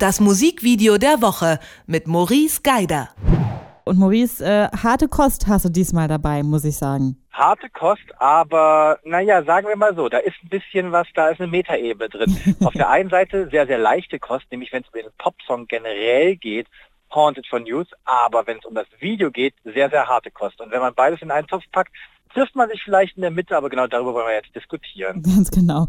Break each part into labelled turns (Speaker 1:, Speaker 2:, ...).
Speaker 1: Das Musikvideo der Woche mit Maurice Geider.
Speaker 2: Und Maurice, harte Kost hast du diesmal dabei, muss ich sagen.
Speaker 3: Harte Kost, aber sagen wir mal so, da ist ein bisschen was, da ist eine Metaebene drin. Auf der einen Seite sehr, sehr leichte Kost, nämlich wenn es um den Popsong generell geht, Haunted von Youth, aber wenn es um das Video geht, sehr, sehr harte Kost. Und wenn man beides in einen Topf packt, trifft man sich vielleicht in der Mitte, aber genau darüber wollen wir jetzt diskutieren.
Speaker 2: Ganz genau.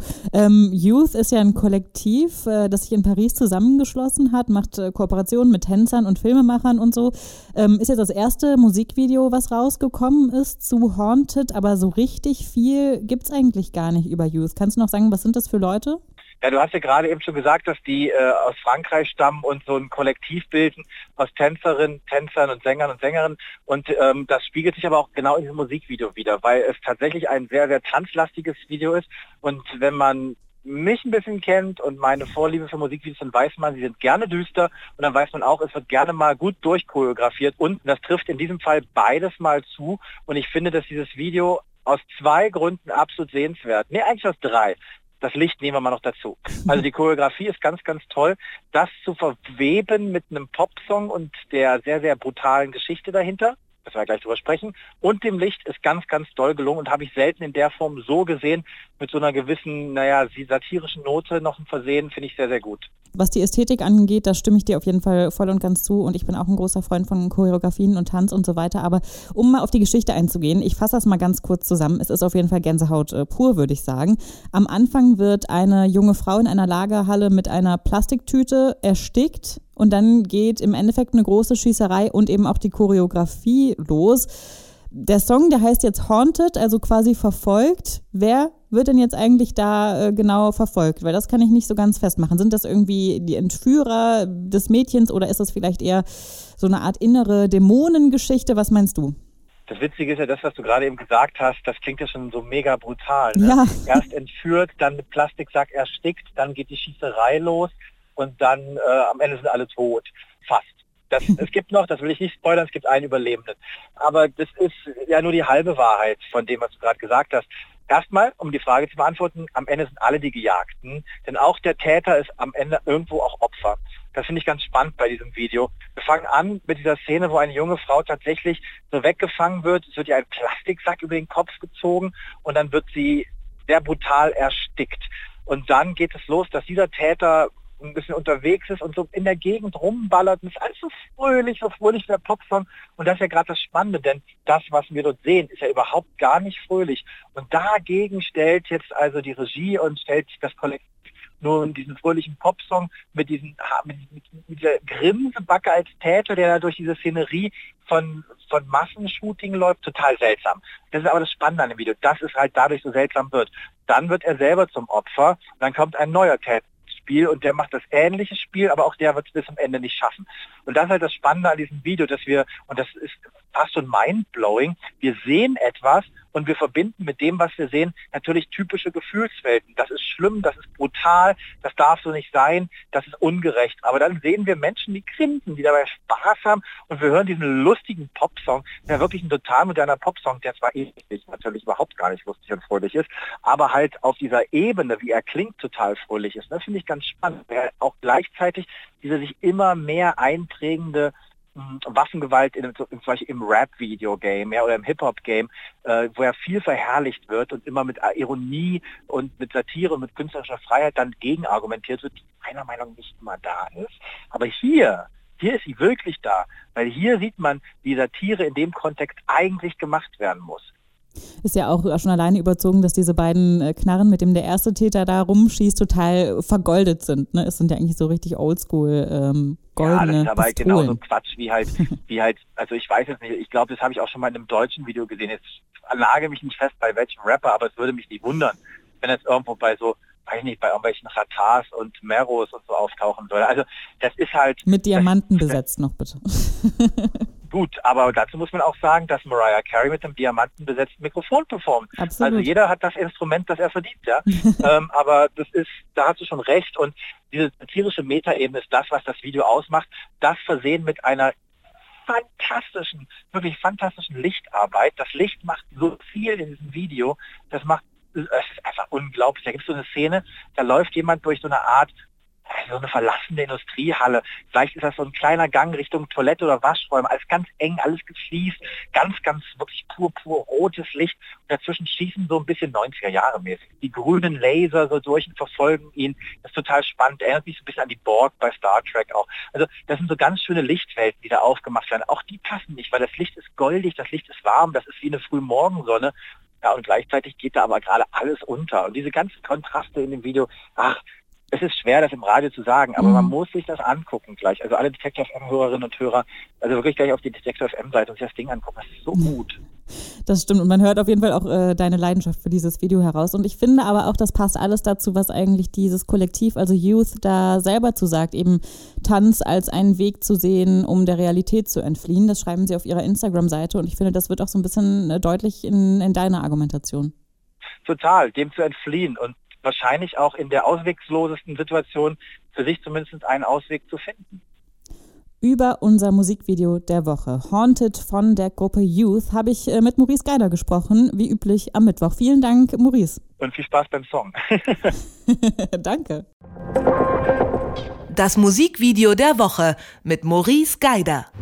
Speaker 2: Youth ist ja ein Kollektiv, das sich in Paris zusammengeschlossen hat, macht Kooperationen mit Tänzern und Filmemachern und so. Ist jetzt das erste Musikvideo, was rausgekommen ist zu Haunted, aber so richtig viel gibt's eigentlich gar nicht über Youth. Kannst du noch sagen, was sind das für Leute?
Speaker 3: Ja, du hast ja gerade eben schon gesagt, dass die aus Frankreich stammen und so ein Kollektiv bilden aus Tänzerinnen, Tänzern und Sängern und Sängerinnen. Und das spiegelt sich aber auch genau in diesem Musikvideo wieder, weil es tatsächlich ein sehr, sehr tanzlastiges Video ist. Und wenn man mich ein bisschen kennt und meine Vorliebe für Musikvideos, dann weiß man, sie sind gerne düster und dann weiß man auch, es wird gerne mal gut durchchoreografiert. Und das trifft in diesem Fall beides mal zu. Und ich finde, dass dieses Video aus 2 Gründen absolut sehenswert. Nee, eigentlich aus 3. Das Licht nehmen wir mal noch dazu. Also die Choreografie ist ganz, ganz toll. Das zu verweben mit einem Popsong und der sehr, sehr brutalen Geschichte dahinter, das wir gleich drüber sprechen, und dem Licht ist ganz, ganz doll gelungen und habe ich selten in der Form so gesehen, mit so einer gewissen, satirischen Note noch ein Versehen, finde ich sehr, sehr gut.
Speaker 2: Was die Ästhetik angeht, da stimme ich dir auf jeden Fall voll und ganz zu und ich bin auch ein großer Freund von Choreografien und Tanz und so weiter, aber um mal auf die Geschichte einzugehen, ich fasse das mal ganz kurz zusammen, es ist auf jeden Fall Gänsehaut pur, würde ich sagen. Am Anfang wird eine junge Frau in einer Lagerhalle mit einer Plastiktüte erstickt und dann geht im Endeffekt eine große Schießerei und eben auch die Choreografie los. Der Song, der heißt jetzt Haunted, also quasi verfolgt. Wer wird denn jetzt eigentlich da genau verfolgt? Weil das kann ich nicht so ganz festmachen. Sind das irgendwie die Entführer des Mädchens oder ist das vielleicht eher so eine Art innere Dämonengeschichte? Was meinst du?
Speaker 3: Das Witzige ist ja das, was du gerade eben gesagt hast, das klingt ja schon so mega brutal. Ne?
Speaker 2: Ja.
Speaker 3: Erst entführt, dann mit Plastiksack erstickt, dann geht die Schießerei los und dann am Ende sind alle tot. Fast. Es gibt noch, das will ich nicht spoilern, es gibt einen Überlebenden. Aber das ist ja nur die halbe Wahrheit von dem, was du gerade gesagt hast. Erstmal, um die Frage zu beantworten, am Ende sind alle die Gejagten, denn auch der Täter ist am Ende irgendwo auch Opfer. Das finde ich ganz spannend bei diesem Video. Wir fangen an mit dieser Szene, wo eine junge Frau tatsächlich so weggefangen wird. Es wird ihr ein Plastiksack über den Kopf gezogen und dann wird sie sehr brutal erstickt. Und dann geht es los, dass dieser Täter ein bisschen unterwegs ist und so in der Gegend rumballert und ist alles so fröhlich wie der Popsong. Und das ist ja gerade das Spannende, denn das, was wir dort sehen, ist ja überhaupt gar nicht fröhlich. Und dagegen stellt jetzt also die Regie und stellt das Kollektiv nur diesen fröhlichen Popsong mit dieser Grimsebacke als Täter, der da durch diese Szenerie von Massenshooting läuft, total seltsam. Das ist aber das Spannende an dem Video, dass es halt dadurch so seltsam wird. Dann wird er selber zum Opfer und dann kommt ein neuer Täter Spiel und der macht das ähnliche Spiel, aber auch der wird es bis zum Ende nicht schaffen. Und das ist halt das Spannende an diesem Video, dass wir, und das ist fast schon mindblowing, wir sehen etwas und wir verbinden mit dem, was wir sehen, natürlich typische Gefühlswelten. Das ist schlimm, das ist brutal, das darf so nicht sein, das ist ungerecht. Aber dann sehen wir Menschen, die grinsen, die dabei Spaß haben und wir hören diesen lustigen Popsong, der wirklich ein total moderner Popsong, der zwar natürlich überhaupt gar nicht lustig und fröhlich ist, aber halt auf dieser Ebene, wie er klingt, total fröhlich ist. Das finde ich ganz spannend, weil auch gleichzeitig diese sich immer mehr einprägende Waffengewalt zum Beispiel im Rap-Video-Game oder im Hip-Hop-Game, wo ja viel verherrlicht wird und immer mit Ironie und mit Satire und mit künstlerischer Freiheit dann gegen argumentiert wird, die meiner Meinung nach nicht immer da ist. Aber hier ist sie wirklich da, weil hier sieht man, wie Satire in dem Kontext eigentlich gemacht werden muss.
Speaker 2: Ist ja auch schon alleine überzogen, dass diese beiden Knarren, mit dem der erste Täter da rumschießt, total vergoldet sind. Ne? Es sind ja eigentlich so richtig oldschool goldene
Speaker 3: Ja, das ist aber
Speaker 2: Pistolen.
Speaker 3: genauso Quatsch wie halt, also ich weiß jetzt nicht, ich glaube, das habe ich auch schon mal in einem deutschen Video gesehen. Jetzt nagel mich nicht fest bei welchem Rapper, aber es würde mich nicht wundern, wenn es irgendwo bei so, weiß nicht, bei irgendwelchen Ratars und Meros und so auftauchen würde. Also das ist halt...
Speaker 2: Mit Diamanten besetzt noch bitte.
Speaker 3: Gut, aber dazu muss man auch sagen, dass Mariah Carey mit einem diamantenbesetzten Mikrofon performt.
Speaker 2: Absolut.
Speaker 3: Also jeder hat das Instrument, das er verdient, ja. Aber da hast du schon recht. Und diese satirische Metaebene ist das, was das Video ausmacht. Das versehen mit einer wirklich fantastischen Lichtarbeit. Das Licht macht so viel in diesem Video. Es ist einfach unglaublich. Da gibt es so eine Szene, da läuft jemand durch so eine Art, so eine verlassene Industriehalle. Vielleicht ist das so ein kleiner Gang Richtung Toilette oder Waschräume. Alles ganz eng, alles gefliest, ganz, ganz wirklich pur rotes Licht. Und dazwischen schießen so ein bisschen 90er-Jahre-mäßig. Die grünen Laser so durch und verfolgen ihn. Das ist total spannend. Erinnert mich so ein bisschen an die Borg bei Star Trek auch. Also das sind so ganz schöne Lichtwelten, die da aufgemacht werden. Auch die passen nicht, weil das Licht ist goldig, das Licht ist warm, das ist wie eine Frühmorgensonne. Ja, und gleichzeitig geht da aber gerade alles unter. Und diese ganzen Kontraste in dem Video, es ist schwer, das im Radio zu sagen, aber man muss sich das angucken gleich. Also alle Detektor FM-Hörerinnen und Hörer, also wirklich gleich auf die Detektor FM-Seite und sich das Ding angucken. Das ist so gut.
Speaker 2: Das stimmt und man hört auf jeden Fall auch deine Leidenschaft für dieses Video heraus. Und ich finde aber auch, das passt alles dazu, was eigentlich dieses Kollektiv, also Youth, da selber zu sagt, eben Tanz als einen Weg zu sehen, um der Realität zu entfliehen. Das schreiben sie auf ihrer Instagram-Seite und ich finde, das wird auch so ein bisschen deutlich in deiner Argumentation.
Speaker 3: Total, dem zu entfliehen und wahrscheinlich auch in der ausweglosesten Situation für sich zumindest einen Ausweg zu finden.
Speaker 2: Über unser Musikvideo der Woche, Haunted von der Gruppe Youth, habe ich mit Maurice Geider gesprochen, wie üblich am Mittwoch. Vielen Dank, Maurice.
Speaker 3: Und viel Spaß beim Song.
Speaker 2: Danke.
Speaker 1: Das Musikvideo der Woche mit Maurice Geider.